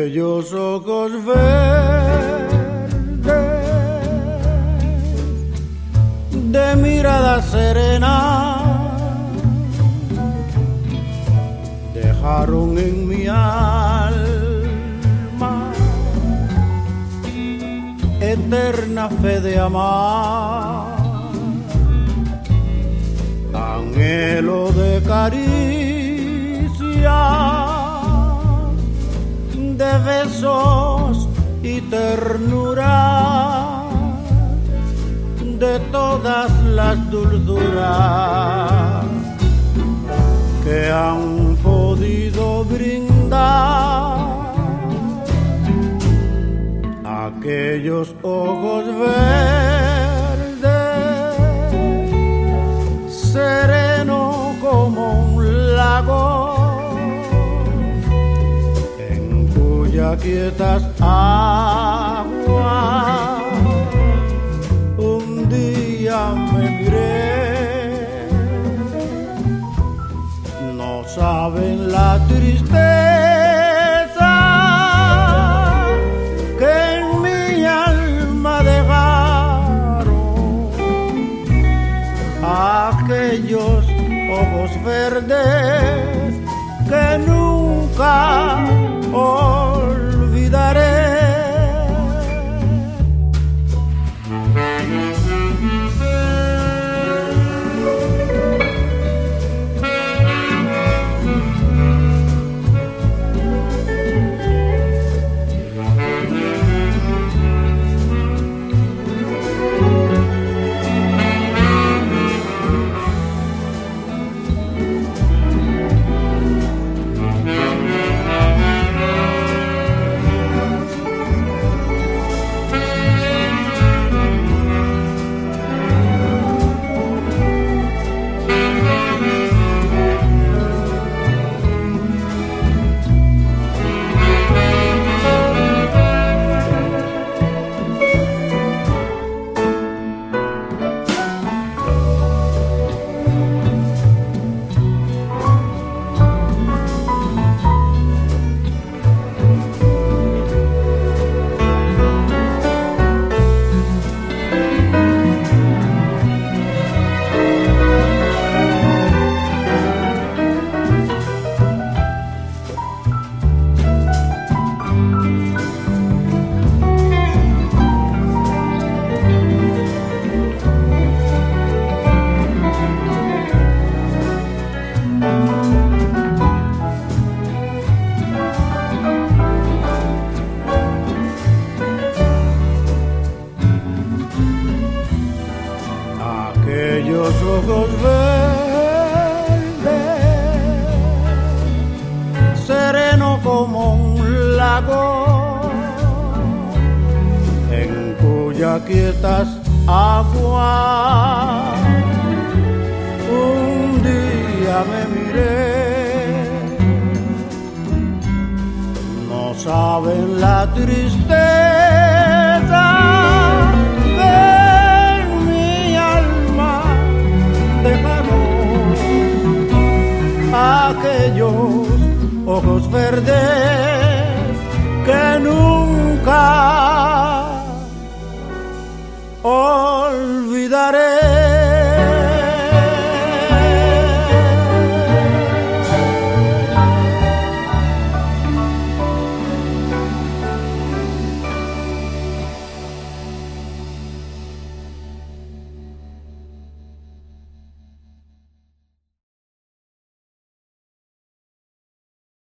aquellos ojos verdes de mirada serena dejaron en mi alma eterna fe de amar, anhelo de caricias, de besos y ternura, de todas las dulzuras que han podido brindar aquellos ojos verdes, sereno como un lago, en cuyas quietas aguas un día me miré. No saben la tristeza que en mi alma dejaron aquellos ojos verdes que nunca olvidaré. Aquellos ojos verdes, sereno como un lago, en cuyas quietas aguas un día me miré. No saben la tristeza aquellos ojos verdes